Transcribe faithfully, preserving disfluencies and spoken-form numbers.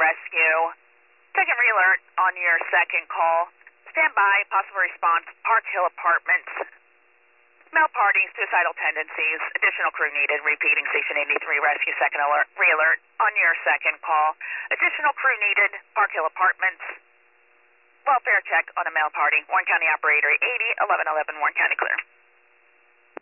rescue. Second re-alert on your second call. Stand by, possible response, Park Hill Apartments. Male party, suicidal tendencies, additional crew needed, repeating Station eighty-three rescue, second alert, re-alert on your second call. Additional crew needed, Park Hill Apartments. Welfare check on a male party, Warren County Operator eighty, eleven eleven, Warren County clear.